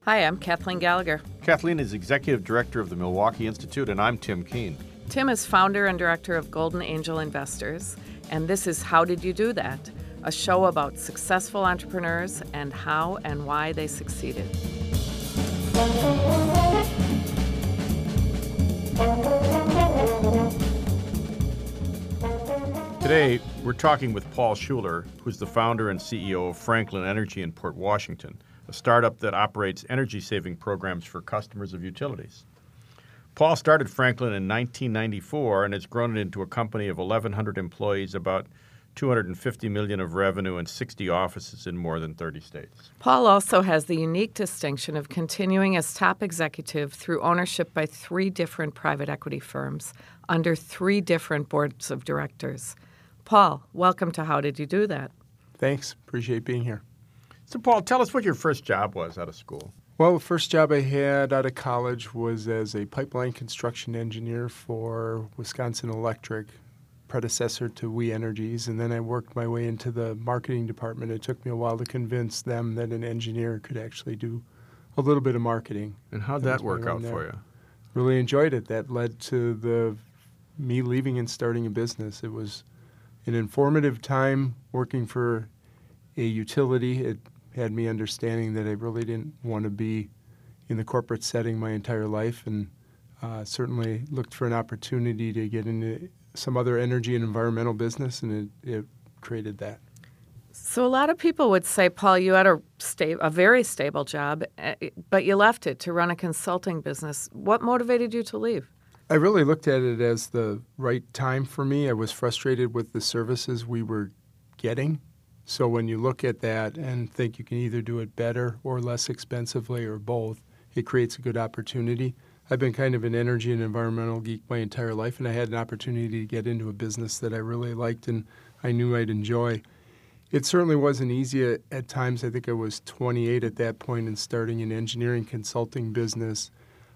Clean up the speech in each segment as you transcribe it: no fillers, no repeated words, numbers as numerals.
Hi, I'm Kathleen Gallagher. Kathleen is Executive Director of the Milwaukee Institute, and I'm Tim Keene. Tim is founder and director of Golden Angel Investors, and this is How Did You Do That? A show about successful entrepreneurs and how and why they succeeded. Today, we're talking with Paul Schuler, who's the founder and CEO of Franklin Energy in Port Washington, a startup that operates energy-saving programs for customers of utilities. Paul started Franklin in 1994 and has grown it into a company of 1,100 employees, about $250 million of revenue, and 60 offices in more than 30 states. Paul also has the unique distinction of continuing as top executive through ownership by 3 different private equity firms under 3 different boards of directors. Paul, welcome to How Did You Do That? Thanks. Appreciate being here. So, Paul, tell us what your first job was out of school. Well, the first job I had out of college was as a pipeline construction engineer for Wisconsin Electric, predecessor to We Energies, and then I worked my way into the marketing department. It took me a while to convince them that an engineer could actually do a little bit of marketing. And how'd that work out for you? Really enjoyed it. That led to me leaving and starting a business. It was an informative time working for a utility. It had me understanding that I really didn't want to be in the corporate setting my entire life, and certainly looked for an opportunity to get into some other energy and environmental business, and it created that. So a lot of people would say, Paul, you had a very stable job, but you left it to run a consulting business. What motivated you to leave? I really looked at it as the right time for me. I was frustrated with the services we were getting. So when you look at that and think you can either do it better or less expensively or both, it creates a good opportunity. I've been kind of an energy and environmental geek my entire life, and I had an opportunity to get into a business that I really liked and I knew I'd enjoy. It certainly wasn't easy at times. I think I was 28 at that point and starting an engineering consulting business.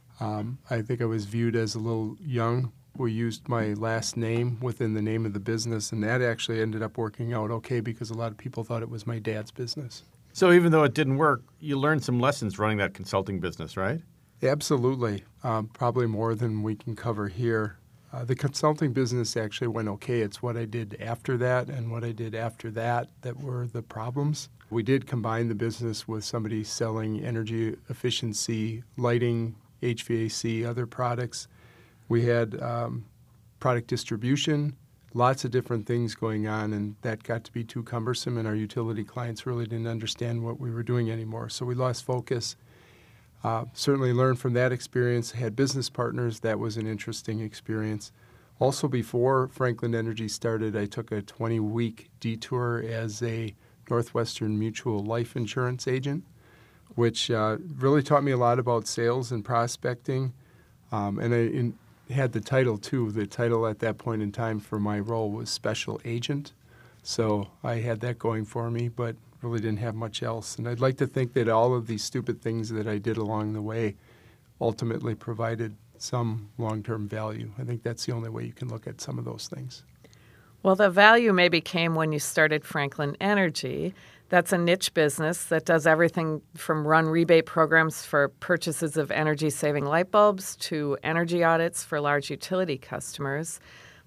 I think I was viewed as a little young. We used my last name within the name of the business, and that actually ended up working out okay because a lot of people thought it was my dad's business. So even though it didn't work, you learned some lessons running that consulting business, right? Absolutely. Probably more than we can cover here. The consulting business actually went okay. It's what I did after that and what I did after that were the problems. We did combine the business with somebody selling energy efficiency, lighting, HVAC, other products. We had product distribution, lots of different things going on, and that got to be too cumbersome, and our utility clients really didn't understand what we were doing anymore. So we lost focus. Certainly learned from that experience, had business partners. That was an interesting experience. Also, before Franklin Energy started, I took a 20-week detour as a Northwestern Mutual life insurance agent, which really taught me a lot about sales and prospecting. And I had the title, too. The title at that point in time for my role was special agent. So I had that going for me, but really didn't have much else. And I'd like to think that all of these stupid things that I did along the way ultimately provided some long-term value. I think that's the only way you can look at some of those things. Well, the value maybe came when you started Franklin Energy. That's a niche business that does everything from run rebate programs for purchases of energy-saving light bulbs to energy audits for large utility customers.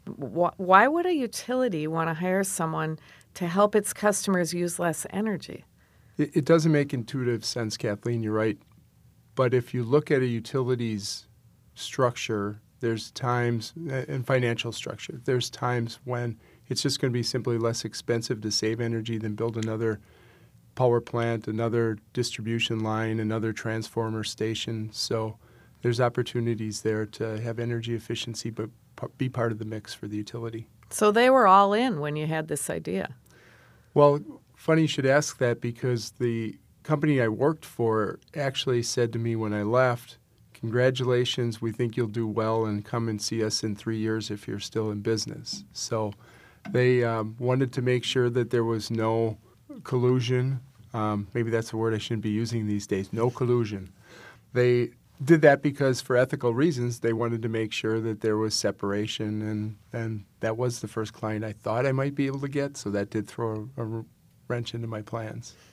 Why would a utility want to hire someone to help its customers use less energy? It doesn't make intuitive sense, Kathleen. You're right. But if you look at a utility's structure, there's times, and financial structure, there's times when it's just going to be simply less expensive to save energy than build another power plant, another distribution line, another transformer station. So there's opportunities there to have energy efficiency, but be part of the mix for the utility. So they were all in when you had this idea. Well, funny you should ask that, because the company I worked for actually said to me when I left, "Congratulations, we think you'll do well, and come and see us in 3 years if you're still in business." So they wanted to make sure that there was no collusion. Maybe that's a word I shouldn't be using these days, no collusion. They did that because for ethical reasons, they wanted to make sure that there was separation, and that was the first client I thought I might be able to get, so that did throw a wrench into my plans.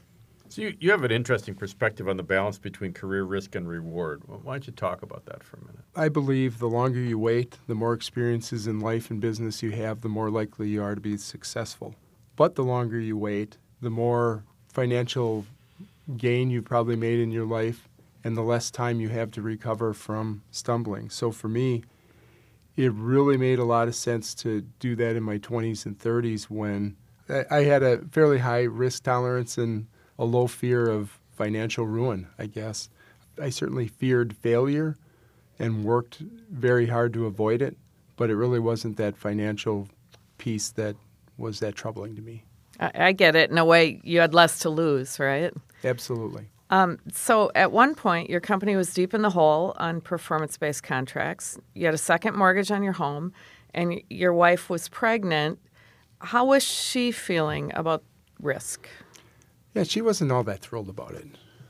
So you have an interesting perspective on the balance between career risk and reward. Well, why don't you talk about that for a minute? I believe the longer you wait, the more experiences in life and business you have, the more likely you are to be successful. But the longer you wait, the more financial gain you've probably made in your life and the less time you have to recover from stumbling. So for me, it really made a lot of sense to do that in my 20s and 30s when I had a fairly high risk tolerance and a low fear of financial ruin, I guess. I certainly feared failure and worked very hard to avoid it, but it really wasn't that financial piece that was that troubling to me. I get it. In a way, you had less to lose, right? Absolutely. So at one point, your company was deep in the hole on performance-based contracts. You had a second mortgage on your home, and your wife was pregnant. How was she feeling about risk? Yeah, she wasn't all that thrilled about it.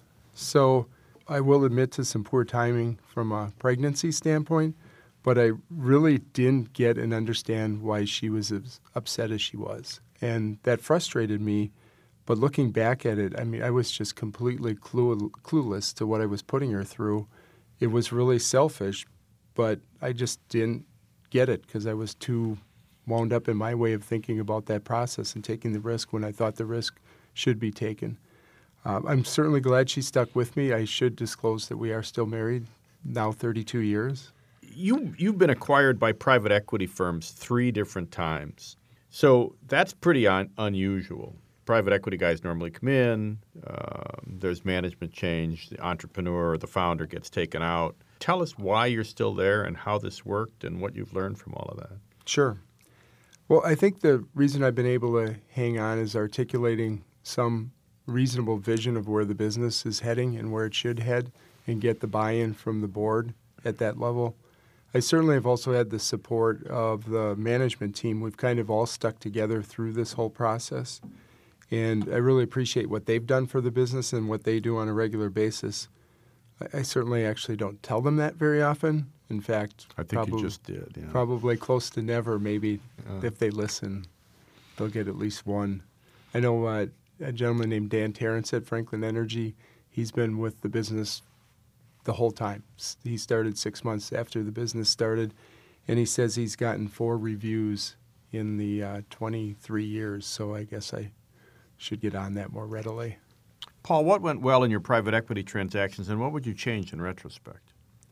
So I will admit to some poor timing from a pregnancy standpoint, but I really didn't get and understand why she was as upset as she was. And that frustrated me. But looking back at it, I mean, I was just completely clueless to what I was putting her through. It was really selfish, but I just didn't get it because I was too wound up in my way of thinking about that process and taking the risk when I thought the risk should be taken. I'm certainly glad she stuck with me. I should disclose that we are still married, now 32 years. You've been acquired by private equity firms 3 different times. So that's pretty unusual. Private equity guys normally come in, there's management change, the entrepreneur or the founder gets taken out. Tell us why you're still there and how this worked and what you've learned from all of that. Sure. Well, I think the reason I've been able to hang on is articulating some reasonable vision of where the business is heading and where it should head and get the buy-in from the board at that level. I certainly have also had the support of the management team. We've kind of all stuck together through this whole process. And I really appreciate what they've done for the business and what they do on a regular basis. I certainly actually don't tell them that very often. In fact, I think you just did. Yeah. Probably close to never. Maybe if they listen, they'll get at least one. I know a gentleman named Dan Terrence at Franklin Energy. He's been with the business the whole time. He started 6 months after the business started, and he says he's gotten 4 reviews in the 23 years. So I guess I should get on that more readily. Paul, what went well in your private equity transactions and what would you change in retrospect?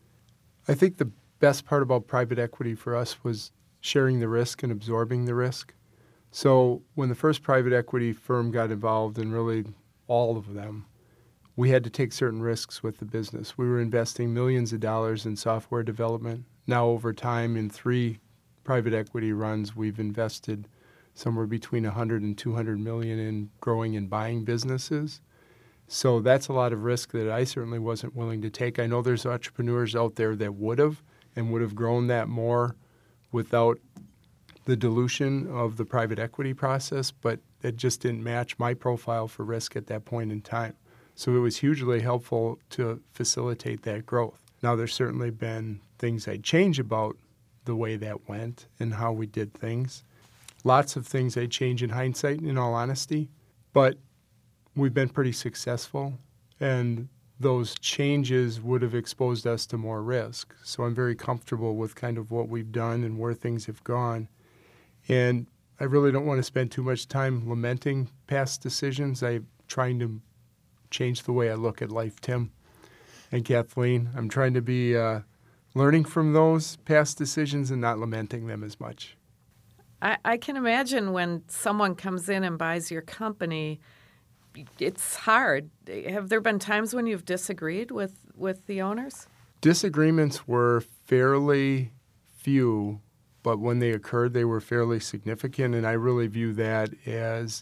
I think the best part about private equity for us was sharing the risk and absorbing the risk. So when the first private equity firm got involved, and really all of them, we had to take certain risks with the business. We were investing millions of dollars in software development. Now over time, in 3 private equity runs, we've invested somewhere between 100 and 200 million in growing and buying businesses. So that's a lot of risk that I certainly wasn't willing to take. I know there's entrepreneurs out there that would have grown that more without the dilution of the private equity process, but it just didn't match my profile for risk at that point in time. So it was hugely helpful to facilitate that growth. Now, there's certainly been things I'd change about the way that went and how we did things. Lots of things I'd change in hindsight, in all honesty, but we've been pretty successful, and those changes would have exposed us to more risk. So I'm very comfortable with kind of what we've done and where things have gone. And I really don't want to spend too much time lamenting past decisions. I'm trying to change the way I look at life, Tim and Kathleen. I'm trying to be learning from those past decisions and not lamenting them as much. I can imagine when someone comes in and buys your company, it's hard. Have there been times when you've disagreed with the owners? Disagreements were fairly few, but when they occurred, they were fairly significant, and I really view that as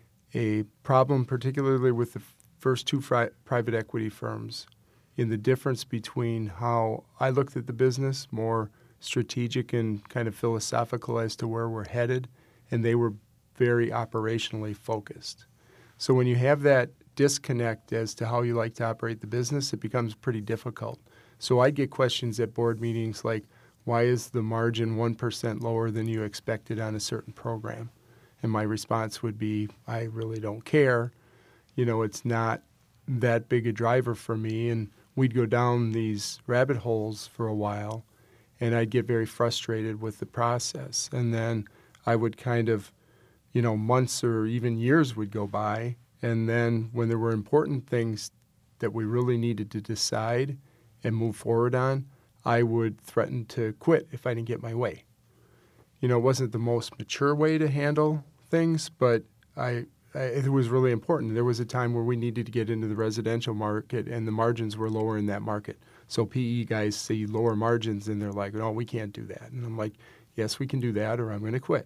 a problem, particularly with the first 2 private equity firms, in the difference between how I looked at the business, more strategic and kind of philosophical as to where we're headed, and they were very operationally focused. So when you have that disconnect as to how you like to operate the business, it becomes pretty difficult. So I get questions at board meetings like, why is the margin 1% lower than you expected on a certain program? And my response would be, I really don't care. it's not that big a driver for me. And we'd go down these rabbit holes for a while, and I'd get very frustrated with the process. And then I would kind of, months or even years would go by. And then when there were important things that we really needed to decide and move forward on, I would threaten to quit if I didn't get my way. It wasn't the most mature way to handle things, but it was really important. There was a time where we needed to get into the residential market, and the margins were lower in that market. So PE guys see lower margins, and they're like, no, we can't do that. And I'm like, yes, we can do that, or I'm going to quit.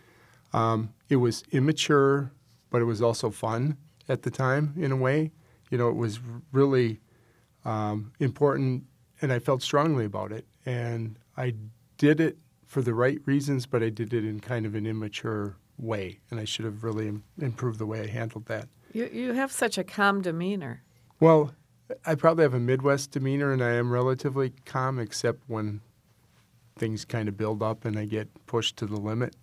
It was immature, but it was also fun at the time in a way. It was really important, and I felt strongly about it. And I did it for the right reasons, but I did it in kind of an immature way, and I should have really improved the way I handled that. You have such a calm demeanor. Well, I probably have a Midwest demeanor, and I am relatively calm, except when things kind of build up and I get pushed to the limit.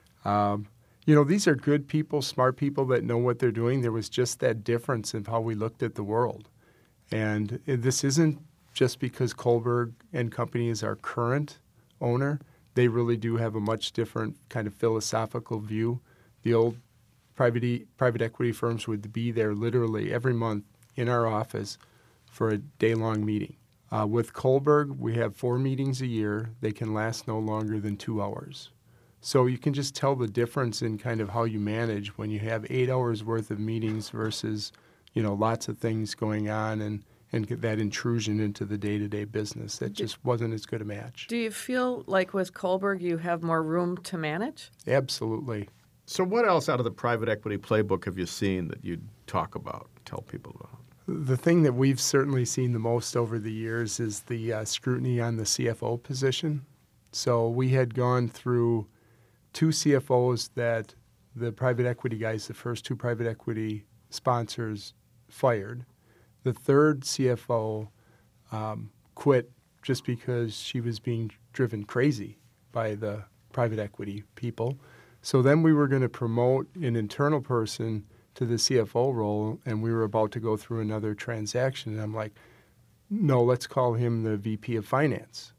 These are good people, smart people that know what they're doing. There was just that difference in how we looked at the world. And this isn't just because Kohlberg and Company is our current owner. They really do have a much different kind of philosophical view. The old private equity firms would be there literally every month in our office for a day-long meeting. With Kohlberg, we have 4 meetings a year. They can last no longer than 2 hours. So you can just tell the difference in kind of how you manage when you have 8 hours worth of meetings versus, lots of things going on and that intrusion into the day-to-day business. That just wasn't as good a match. Do you feel like with Kohlberg you have more room to manage? Absolutely. So what else out of the private equity playbook have you seen that you'd talk about, tell people about? The thing that we've certainly seen the most over the years is the scrutiny on the CFO position. So we had gone through 2 CFOs that the private equity guys, the first 2 private equity sponsors, fired. The third CFO quit just because she was being driven crazy by the private equity people. So then we were going to promote an internal person to the CFO role, and we were about to go through another transaction. And I'm like, no, let's call him the VP of Finance.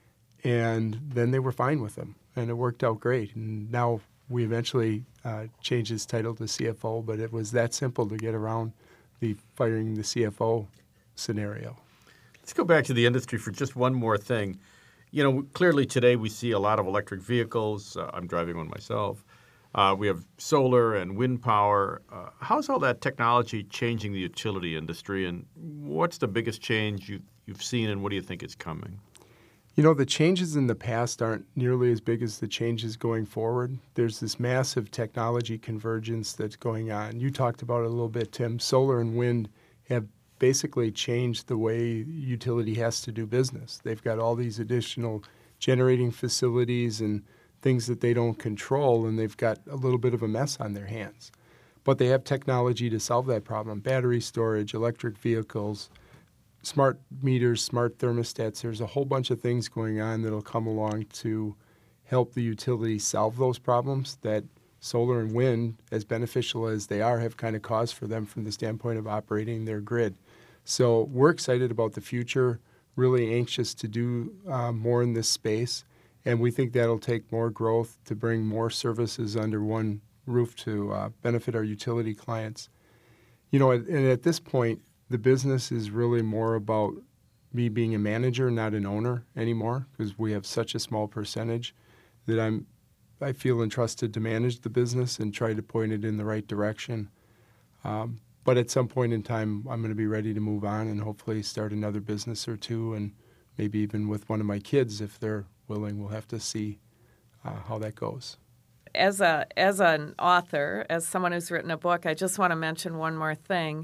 And then they were fine with him, and it worked out great. And now we eventually changed his title to CFO, but it was that simple to get around the firing the CFO scenario. Let's go back to the industry for just one more thing. Clearly today we see a lot of electric vehicles. I'm driving one myself. We have solar and wind power. How's all that technology changing the utility industry, and what's the biggest change you've seen, and what do you think is coming? The changes in the past aren't nearly as big as the changes going forward. There's this massive technology convergence that's going on. You talked about it a little bit, Tim. Solar and wind have basically changed the way utility has to do business. They've got all these additional generating facilities and things that they don't control, and they've got a little bit of a mess on their hands. But they have technology to solve that problem. Battery storage, electric vehicles, smart meters, smart thermostats. There's a whole bunch of things going on that'll come along to help the utility solve those problems that solar and wind, as beneficial as they are, have kind of caused for them from the standpoint of operating their grid. So we're excited about the future, really anxious to do more in this space, and we think that'll take more growth to bring more services under one roof to benefit our utility clients. And at this point, the business is really more about me being a manager, not an owner anymore, because we have such a small percentage that I feel entrusted to manage the business and try to point it in the right direction. But at some point in time, I'm going to be ready to move on and hopefully start another business or two, and maybe even with one of my kids, if they're willing. We'll have to see how that goes. As an author, as someone who's written a book, I just want to mention one more thing.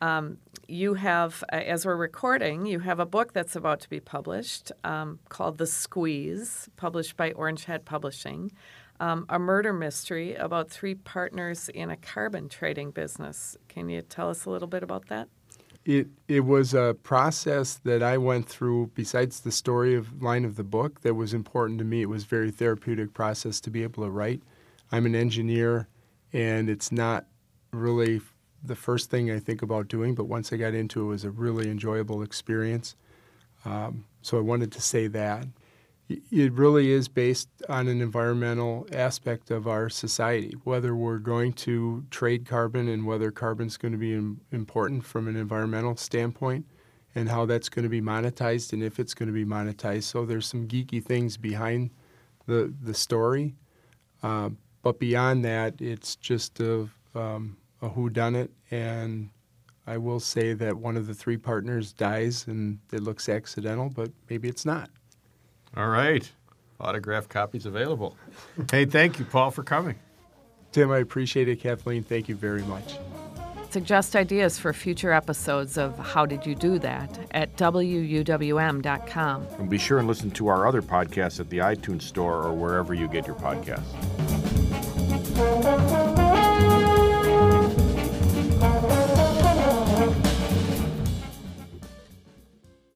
You have, as we're recording, you have a book that's about to be published called The Squeeze, published by Orange Head Publishing, a murder mystery about 3 partners in a carbon trading business. Can you tell us a little bit about that? It was a process that I went through, besides the story line of the book, that was important to me. It was a very therapeutic process to be able to write. I'm an engineer, and it's not really the first thing I think about doing, but once I got into it, it was a really enjoyable experience. So I wanted to say that. It really is based on an environmental aspect of our society, whether we're going to trade carbon and whether carbon's going to be important from an environmental standpoint and how that's going to be monetized and if it's going to be monetized. So there's some geeky things behind the story. But beyond that, it's just a whodunit. And I will say that one of the three partners dies and it looks accidental, but maybe it's not. All right. Autographed copies available. Hey, thank you, Paul, for coming. Tim, I appreciate it. Kathleen, thank you very much. Suggest ideas for future episodes of How Did You Do That at WUWM.com. And be sure and listen to our other podcasts at the iTunes Store or wherever you get your podcasts.